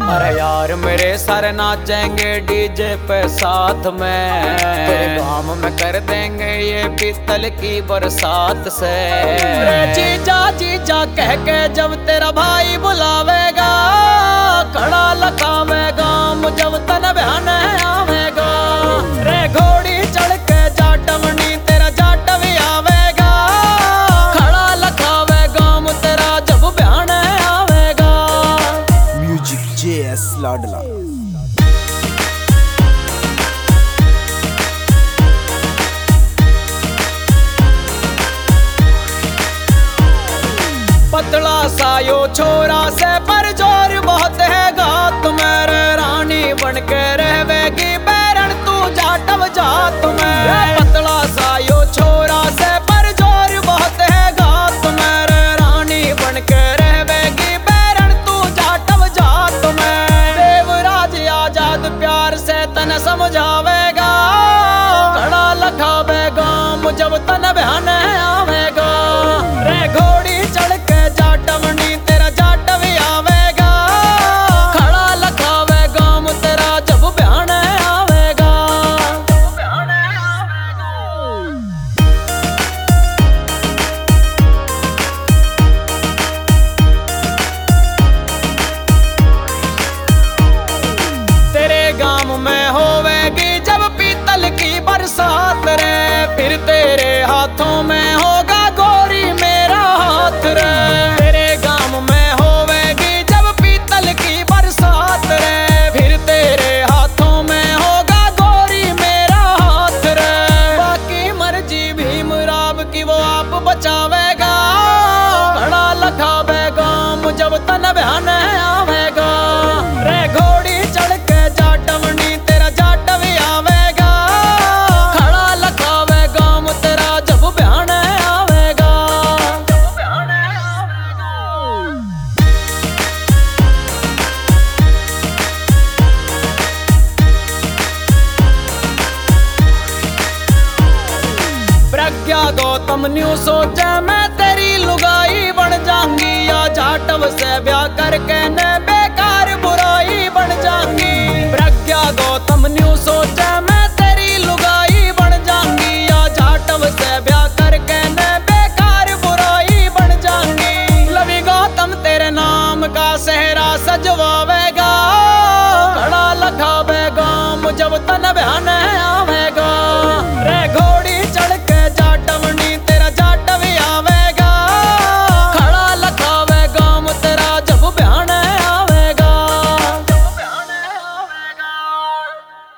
अरे यार मेरे सारे नाचेंगे डीजे पे साथ में, तेरे गाँव में कर देंगे ये पीतल की बरसात से। जीजा जीजा कह के जब तेरा भाई बुलावेगा, खड़ा लखावेगा जब तन बहन आवेगा। रे घोड़ी चढ़ के जाटवनी तेरा जाट भी आवेगा, खड़ा लखावेगा तेरा जब बहन आवेगा। म्यूजिक जेएस लाडला। पतला सा यो छोरा से पर जोर बहुत है गात, मेरे रानी बन के रहवेगी बैरन तू जाटव जात में। पतला सा यो छोरा से पर जोर बहुत है गात, मेरे रानी बन के रहवेगी बैरन तू जाटव जात में। देवराज आजाद प्यार से तन समझावेगा, खड़ा लखावेगा जब तन बहन आवेगा। रे घोड़ी चढ़ के जाटवनी तेरा जाट भी आवेगा, खड़ा लखावेगा तेरा जब बहन आवेगा। तेरे गांव में होवेगी जब पीतल की बरसात रे, फिर तेरे हाथों में होगा गोरी मेरा हाथ रे। तेरे गांव में होवेगी जब पीतल की बरसात रे, फिर तेरे हाथों में होगा गोरी मेरा हाथ रे। बाकी मर्जी भीम राव की वो आप बचावेगा, खड़ा लखावेगा जब तन बहन आवेगा। रे घोड़ी चढ़ के जाटवनी तेरा जाट भी आवेगा, खड़ा लखावेगा तेरा जब बहन आवेगा। प्रज्ञा गौतम न्यू सोचे मैं तेरी लुगाई बन जाऊंगी, या जाटव से ब्याह करके न बेकार बुराई बन जाऊंगी। प्रज्ञा गौतम न्यू सोचे